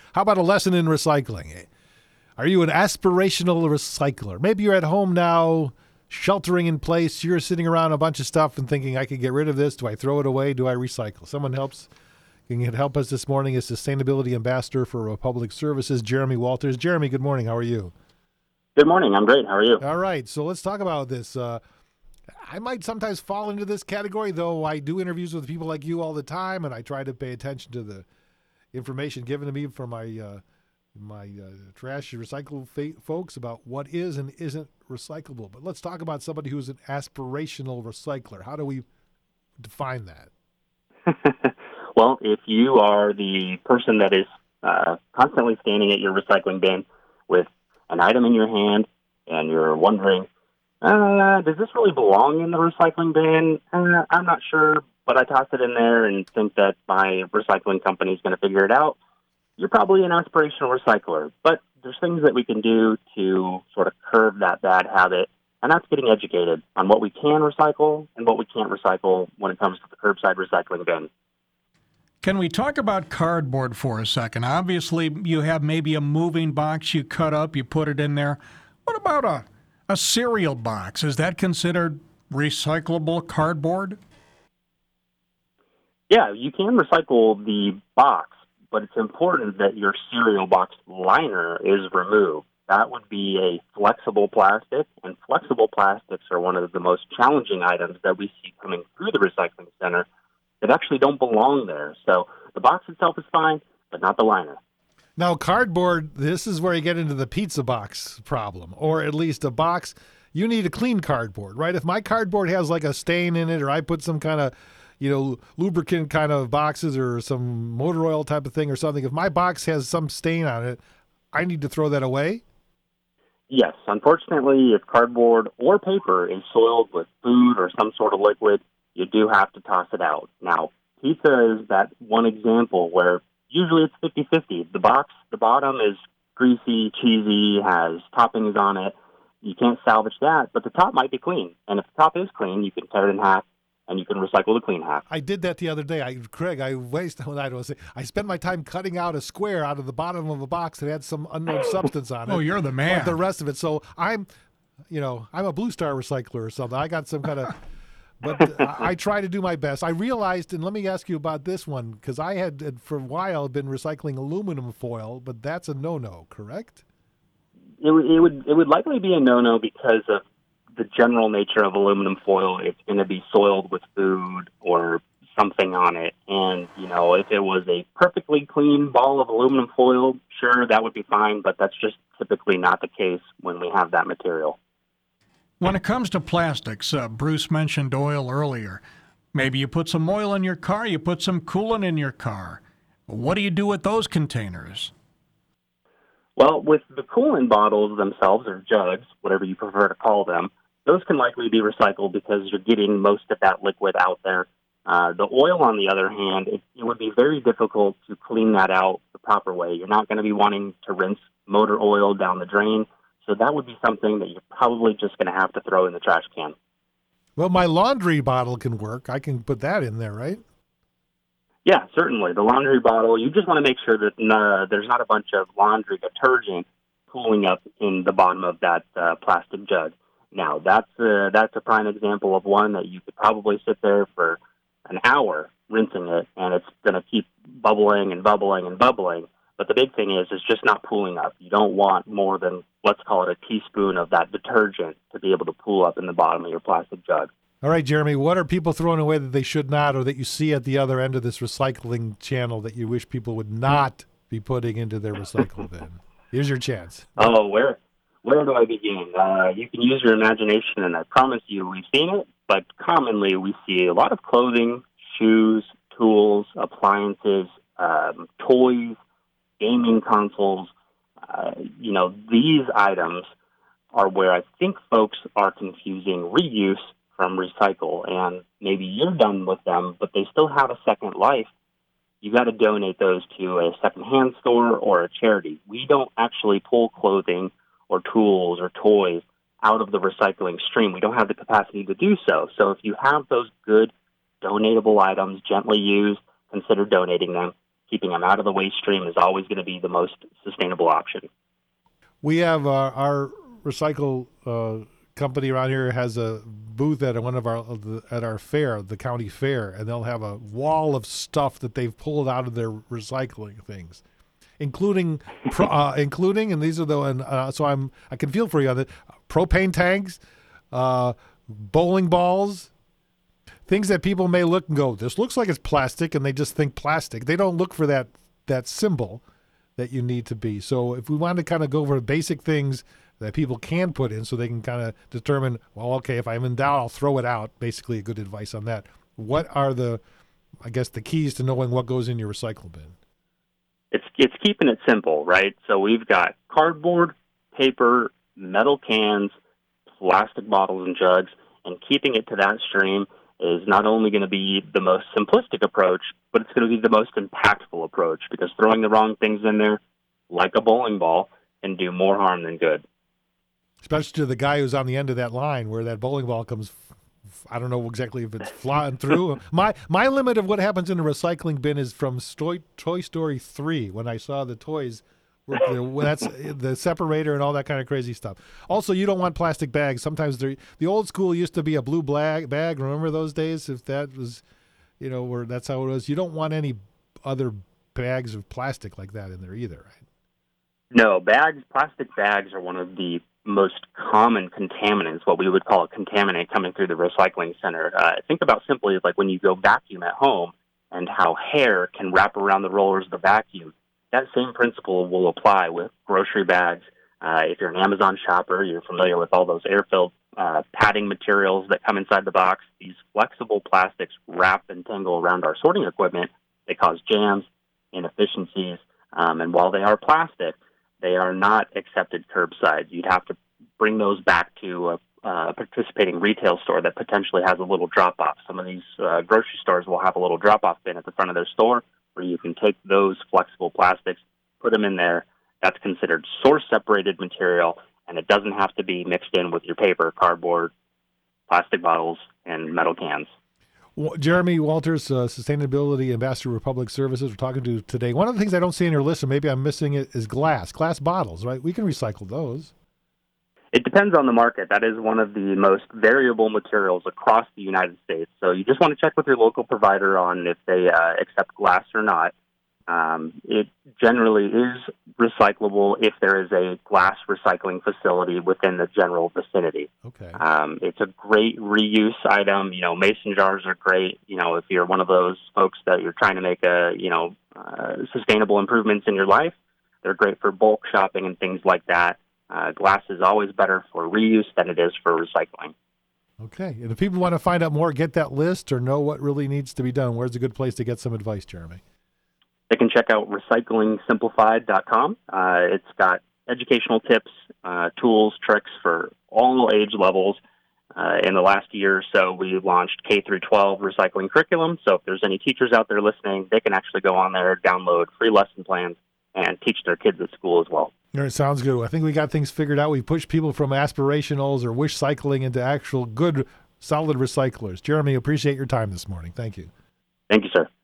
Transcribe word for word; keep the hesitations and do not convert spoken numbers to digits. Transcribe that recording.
How about a lesson in recycling? Are you an aspirational recycler? Maybe you're at home now, sheltering in place. You're sitting around a bunch of stuff and thinking, I could get rid of this. Do I throw it away? Do I recycle? Someone helps can help us this morning is Sustainability Ambassador for Republic Services, Jeremy Walters. Jeremy, good morning. How are you? Good morning. I'm great. How are you? All right. So let's talk about this. Uh, I might sometimes fall into this category, though I do interviews with people like you all the time, and I try to pay attention to the information given to me from my uh, my uh, trash and recycle fa- folks about what is and isn't recyclable. But let's talk about somebody who's an aspirational recycler. How do we define that? Well, if you are the person that is uh, constantly standing at your recycling bin with an item in your hand and you're wondering, uh, does this really belong in the recycling bin? Uh, I'm not sure, but I tossed it in there and think that my recycling company is going to figure it out. You're probably an aspirational recycler, but there's things that we can do to sort of curb that bad habit, and that's getting educated on what we can recycle and what we can't recycle when it comes to the curbside recycling bin. Can we talk about cardboard for a second? Obviously, you have maybe a moving box you cut up, you put it in there. What about a, a cereal box? Is that considered recyclable cardboard? Yeah, you can recycle the box, but it's important that your cereal box liner is removed. That would be a flexible plastic, and flexible plastics are one of the most challenging items that we see coming through the recycling center that actually don't belong there. So the box itself is fine, but not the liner. Now, cardboard, this is where you get into the pizza box problem, or at least a box. You need a clean cardboard, right? If my cardboard has like a stain in it, or I put some kind of, you know, lubricant kind of boxes or some motor oil type of thing or something, if my box has some stain on it, I need to throw that away? Yes. Unfortunately, if cardboard or paper is soiled with food or some sort of liquid, you do have to toss it out. Now, pizza is that one example where usually it's fifty-fifty. The box, the bottom is greasy, cheesy, has toppings on it. You can't salvage that, but the top might be clean. And if the top is clean, you can cut it in half, and you can recycle the clean half. I did that the other day. I, Craig, I wasted, I don't say, I spent my time cutting out a square out of the bottom of a box that had some unknown substance on it. Oh, you're the man. But the rest of it. So I'm, you know, I'm a Blue Star recycler or something. I got some kind of, but I, I try to do my best. I realized, and let me ask you about this one, because I had, for a while, been recycling aluminum foil, but that's a no-no, correct? It would, it would, it would likely be a no-no because of the general nature of aluminum foil. It's going to be soiled with food or something on it. And, you know, if it was a perfectly clean ball of aluminum foil, sure, that would be fine, but that's just typically not the case when we have that material. When it comes to plastics, uh, Bruce mentioned oil earlier. Maybe you put some oil in your car, you put some coolant in your car. What do you do with those containers? Well, with the coolant bottles themselves, or jugs, whatever you prefer to call them, those can likely be recycled because you're getting most of that liquid out there. Uh, the oil, on the other hand, it, it would be very difficult to clean that out the proper way. You're not going to be wanting to rinse motor oil down the drain. So that would be something that you're probably just going to have to throw in the trash can. Well, my laundry bottle can work. I can put that in there, right? Yeah, certainly. The laundry bottle, you just want to make sure that uh, there's not a bunch of laundry detergent pooling up in the bottom of that uh, plastic jug. Now, that's, uh, that's a prime example of one that you could probably sit there for an hour rinsing it, and it's going to keep bubbling and bubbling and bubbling. But the big thing is, it's just not pooling up. You don't want more than, let's call it a teaspoon of that detergent to be able to pool up in the bottom of your plastic jug. All right, Jeremy, what are people throwing away that they should not, or that you see at the other end of this recycling channel that you wish people would not be putting into their recycle bin? Here's your chance. Oh, where where do I begin? Uh, you can use your imagination, and I promise you we've seen it, but commonly we see a lot of clothing, shoes, tools, appliances, um, toys, gaming consoles. Uh, you know, these items are where I think folks are confusing reuse from recycle, and maybe you're done with them, but they still have a second life. You got to donate those to a secondhand store or a charity. We don't actually pull clothing or tools or toys out of the recycling stream. We don't have the capacity to do so. So if you have those good donatable items gently used, consider donating them keeping them out of the waste stream is always going to be the most sustainable option. We have uh, our recycle uh, company around here has a booth at one of our at our fair, the county fair, and they'll have a wall of stuff that they've pulled out of their recycling things, including pro, uh, including and these are the and uh, so I'm I can feel for you on it. Propane tanks, uh, bowling balls, things that people may look and go, this looks like it's plastic, and they just think plastic. They don't look for that that symbol that you need to be. So if we want to kind of go over basic things that people can put in so they can kind of determine, well, okay, if I'm in doubt, I'll throw it out. Basically a good advice on that. What are the, I guess, the keys to knowing what goes in your recycle bin? It's it's keeping it simple, right? So we've got cardboard, paper, metal cans, plastic bottles and jugs, and keeping it to that stream is not only going to be the most simplistic approach, but it's going to be the most impactful approach, because throwing the wrong things in there, like a bowling ball, can do more harm than good. Especially to the guy who's on the end of that line where that bowling ball comes, I don't know exactly if it's flying through. My my limit of what happens in a recycling bin is from Toy, Toy Story three, when I saw the toys. That's the separator and all that kind of crazy stuff. Also, you don't want plastic bags. Sometimes the old school used to be a blue bag. bag. Remember those days? If that was, you know, where that's how it was. You don't want any other bags of plastic like that in there either, right? No, bags, plastic bags are one of the most common contaminants, what we would call a contaminant coming through the recycling center. Uh, think about simply like when you go vacuum at home and how hair can wrap around the rollers of the vacuum. That same principle will apply with grocery bags. Uh, if you're an Amazon shopper, you're familiar with all those air-filled uh, padding materials that come inside the box. These flexible plastics wrap and tangle around our sorting equipment. They cause jams, inefficiencies, um, and while they are plastic, they are not accepted curbside. You'd have to bring those back to a, a participating retail store that potentially has a little drop-off. Some of these uh, grocery stores will have a little drop-off bin at the front of their store, where you can take those flexible plastics, put them in there. That's considered source-separated material, and it doesn't have to be mixed in with your paper, cardboard, plastic bottles, and metal cans. Well, Jeremy Walters, uh, Sustainability Ambassador of Public Services, we're talking to today. One of the things I don't see in your list, or maybe I'm missing it, is glass. Glass bottles, right? We can recycle those. It depends on the market. That is one of the most variable materials across the United States. So you just want to check with your local provider on if they uh, accept glass or not. Um, it generally is recyclable if there is a glass recycling facility within the general vicinity. Okay. Um, it's a great reuse item. You know, mason jars are great. You know, if you're one of those folks that you're trying to make a, you know, uh, sustainable improvements in your life, they're great for bulk shopping and things like that. Uh, glass is always better for reuse than it is for recycling. Okay. And if people want to find out more, get that list, or know what really needs to be done, where's a good place to get some advice, Jeremy? They can check out recycling simplified dot com. Uh, it's got educational tips, uh, tools, tricks for all age levels. Uh, in the last year or so, we launched K through twelve recycling curriculum. So if there's any teachers out there listening, they can actually go on there, download free lesson plans, and teach their kids at school as well. All right, sounds good. I think we got things figured out. We pushed people from aspirationals or wish cycling into actual good, solid recyclers. Jeremy, appreciate your time this morning. Thank you. Thank you, sir.